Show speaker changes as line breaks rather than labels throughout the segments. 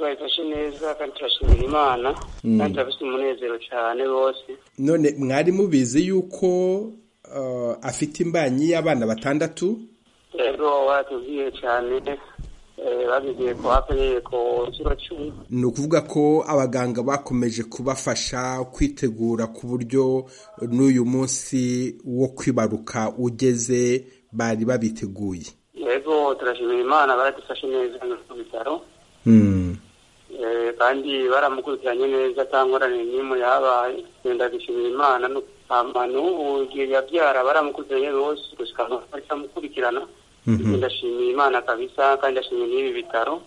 bayifashe neza kandi turashimira Imana kandi turafite umunezero cyane bose.
None mwari mubizi yuko afite imbanyi y'abana 6?
Rero watubwiye cyane babigiye ko hapenye ko kiro 10.
Ni ukuvuga ko abaganga bakomeje kubafasha kwitegura ku buryo n'uyu munsi wo kwibaruka ugeze bari babiteguye.
Yego turashimira Imana baradufashe neza mu bitaro. Kandi baramukurikiranye neza tangorane n'imwe yabaye. Ndabishimira Imana n'ubu ugiye yabyara baramukurikiranye bose gushika bamukurikirana. Ndashimira Imana kabisa kandi ndashimira n'ibi bitaro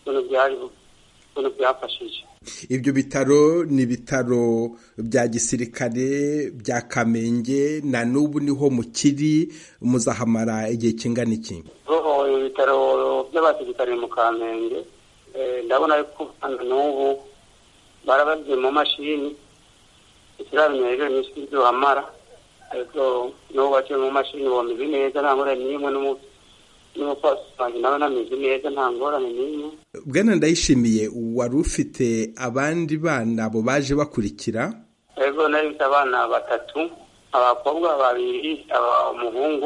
no byafashije.
Ibyo bitaro ni bitaro bya gisirikare bya Kamenge, na n'ubu niho mukiri muzahamara igihe kingana iki?
Ibitaro by'abasirikare mu Kamenge ndabona ko n'ubu barabagiye mu mashini ikirabinye rero n'isibyo hamara, ariko n'ubu baciye mu mashini bomeze neza nta ngorane n'imwe n'umupasi nawe nameze neza nta ngorane n'imwe.
Bwana Ndayishimiye, wari ufite abandi bana abo baje bakurikira?
Yego nari mfite abana 3, abakobwa 2, umuhungu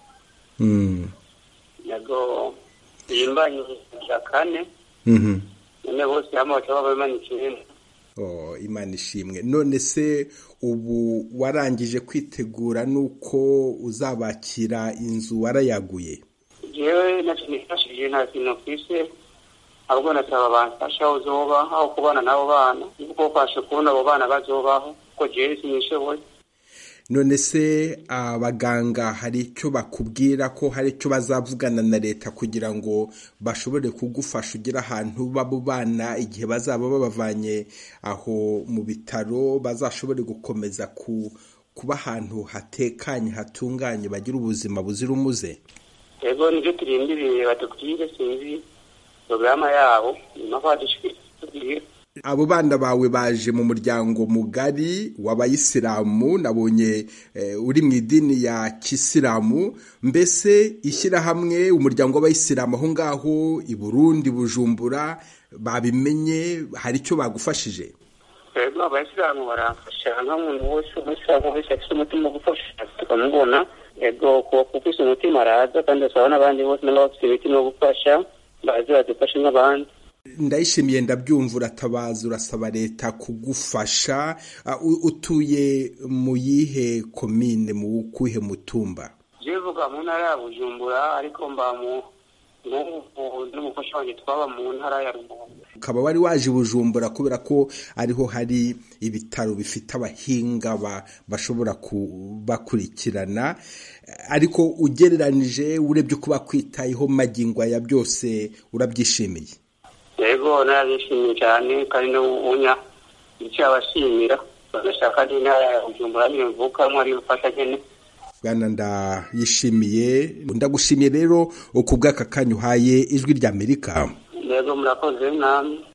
1. Yego imbanyi ya 4. None bose hamwe cyaba bamanikira.
Imana ishimwe. None se ubu warangije kwitegura nuko uzabakira inzu warayaguye?
Jewe nashimishije nta kintu kwise, ahubwo nasaba abantu uzoba aho kubana nabo bana kuko kwashe kubona abo bana bazobaho ko jewe sinishoboye.
None se abaganga hari icyo bakubwira ko hari icyo bazavugana na leta kugira ngo bashobore kugufasha ugira ahantu babo bana igihe bazaba babavanye aho mu bitaro bazashobore gukomeza kuba ahantu hatekanye hatunganye bagira ubuzima buzira umuze?
Yego nibyo turindiriye batubwire, sinzi programa yabo nyuma badushyikiriye.
Abo bana bawe baje mu muryango mugari w'abayisilamu, nabonye uri mu idini ya Kisilamu. Mbese ishyirahamwe umuryango w'abayisilamu aho ngaho i Burundi Bujumbura babimenye, hari icyo bagufashije?
Yego abayisilamu barafasha nk'umuntu wese afite umutima wo gufasha tukamubona. Yego kuko umutima araza kandi asaba n'abandi bose n'abafite imitima wo gufasha bazi badufashe nk'abandi.
Ndayishimiye, ndabyumva uratabaza urasaba leta kugufasha. Utuye mu yihe komine, mu kuhe mutumba?
Jevuga mu ntara ya Bujumbura, ariko mba n'umufasha wanjye twaba mu ntara ya Rumonge.
Ukaba wari waje Bujumbura kubera ko ariho hari ibitaro bifite abahinga bashobora kubakurikirana, ariko ugereranije urebye uko bakwitayeho magingo ya byose urabyishimiye?
Yego narishimiye cyane kandi n'ubunya icyo abashimira bagashaka n'intara ya Bujumbura n'imvukamo ari gufasha cyane.
Bwana Ndayishimiye, ndagushimiye rero ku bw'aka kanya uhaye Ijwi ry'Amerika.
Yego murakoze namwe.